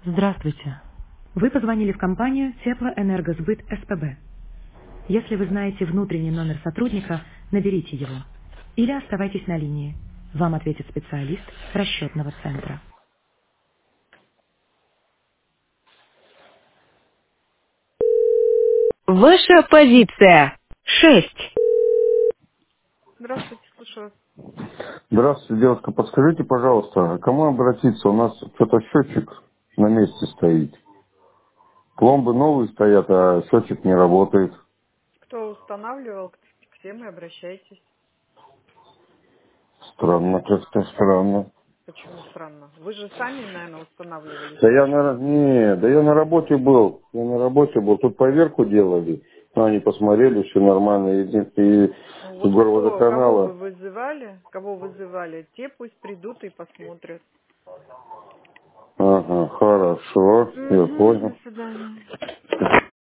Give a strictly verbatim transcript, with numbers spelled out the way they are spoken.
Здравствуйте. Вы позвонили в компанию Теплоэнергосбыт СПБ. Если вы знаете внутренний номер сотрудника, наберите его. Или оставайтесь на линии. Вам ответит специалист расчетного центра. Ваша позиция. Шесть. Здравствуйте, слушаю вас. Здравствуйте, девушка. Подскажите, пожалуйста, а к кому обратиться? У нас что-то счетчик на месте стоит. Пломбы новые стоят, а счетчик не работает. Кто устанавливал, к к тем и обращайтесь. Странно, как-то странно. Почему странно? Вы же сами, наверное, устанавливали Да я счетчик. на, не, да я на работе был. Я на работе был. Тут поверку делали. Ну, они посмотрели, все нормально. И, и Ну у вот кто, кого вы горводоканала. вызывали, кого вызывали, те пусть придут и посмотрят. Ага, хорошо. Я Угу, до понял. свидания.